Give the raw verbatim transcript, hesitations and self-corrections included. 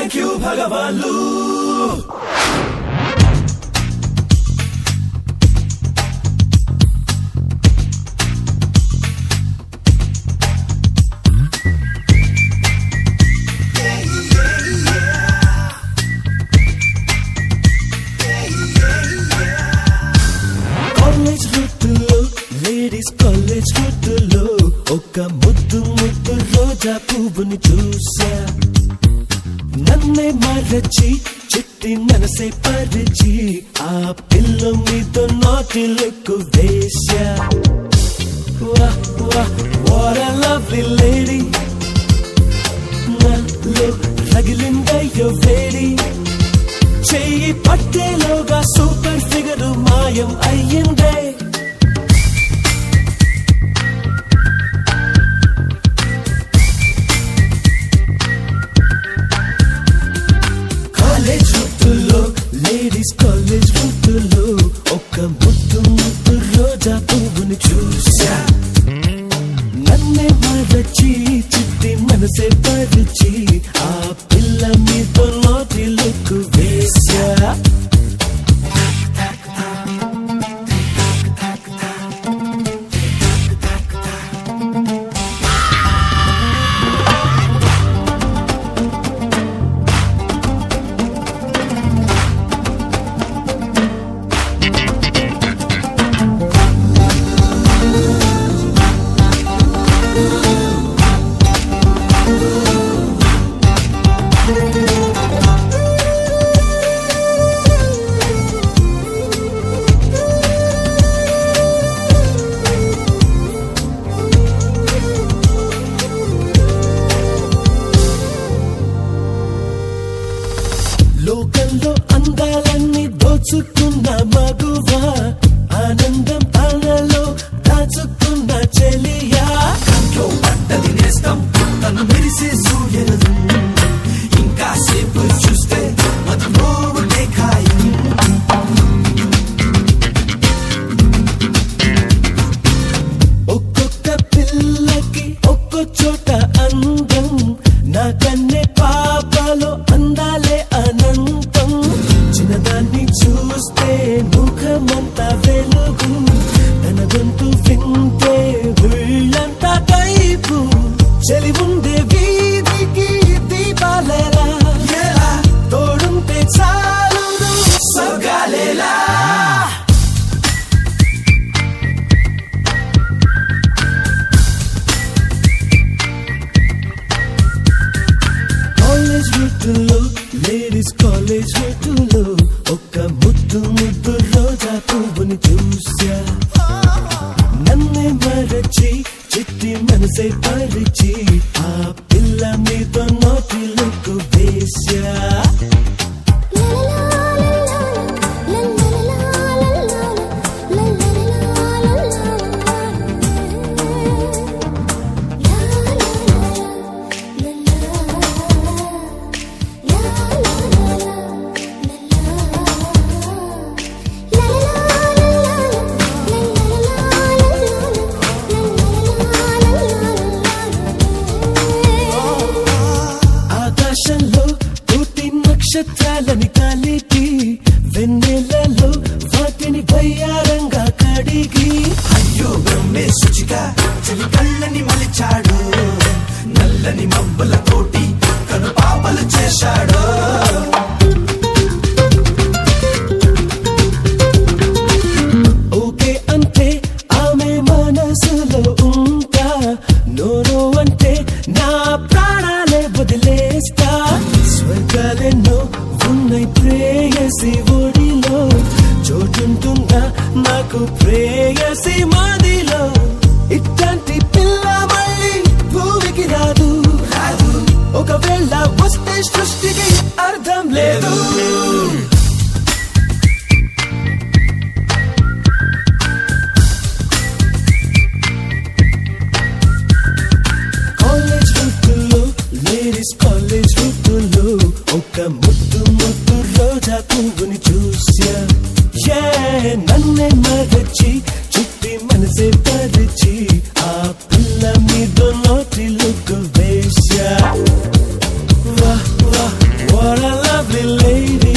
Thank you Bhagavalu. College routlo, ladies college routlo, oka muddu muddu roja puvuni chusa. Nanne marachi, chitti manase parichi, aa pillo meedo naughty look vesya. Wah wah, what a lovely lady. Nallo ragilinda yo vedi. చెయ్యి పట్టేలోగా super figure మాయం అయ్యిందే. College రూటులో ladies college రూటులో ఒక ముద్దు ముద్దు రోజా పువ్వుని చూసా. నన్నే మరచి చిట్టి మనసే పరిచి ఆ పిల్ల మీతో నోటి లుక్ వేసా. లోకంలో అందాలన్నీ దోచుకున్న మగువా, ఆనందం తనలో దాచుకున్న చెలియా. కంట్లో పట్టది నేస్తం తను మెరిసే సూర్యుడు, ఇంకా సేపు చూస్తే అది మోగుడే ఖాయం. ఒక్కొక్క పిల్లకి ఒక్కో చోట అందం, నా కన్నే పాపలో అందాలే అనంతం. చిన్నదాన్ని చూస్తే ముఖమంతా వెలుగు, తన గొంతు వింటే ఒళ్ళంతా కైపు. చలి ఉండే వీధికి దీపాలేలా, తోడుంటే చాలు స్వర్గాలేలా. కాలేజ్ రూటులో లేడీస్ కాలేజ్ రూటులో ఒక ముద్దు ముద్దు రోజా పువ్వుని చూసా. నన్నే మరచి చిట్టి మనసే పరిచి ఆ పిల్ల మీతో నోటి లుక్ వేసా. ఆకాశంలో కోటి నక్షత్రాలని కలిపి, వెన్నెలలో వాటిని వయ్యారంగా కడిగి. అయ్యో బ్రహ్మే శుచిగా చలి కళ్ళని మలిచాడు, నల్లని మబ్బల తోటి కను పాపలు చేశాడు. ఓకే అంటే ఆమె మనసులో ఉంటా, నోరు అంటే నా ప్రాణాలే వదిలేస్తా. స్వర్గాలెన్నో ఉన్నాయి ప్రేయసి ఒడిలో, చోటుంటుందా నాకు ప్రేయసి మదిలో. ఇట్లాంటి పిల్ల మళ్ళీ భూమికి రాదు, ఒకవేళ వస్తే సృష్టికి అర్థం లేదు. కాలేజ్ రూటులో లేడీస్ కాలేజ్ రూటులో ఒక ముద్దు ముద్దు రోజా పువ్వుని చూసా. నన్నే మరచి చిట్టి మనసే పరిచి ఆ పిల్ల మీదో నోటి లుక్ వేసా. వాహ్ వాహ్ what a lovely lady.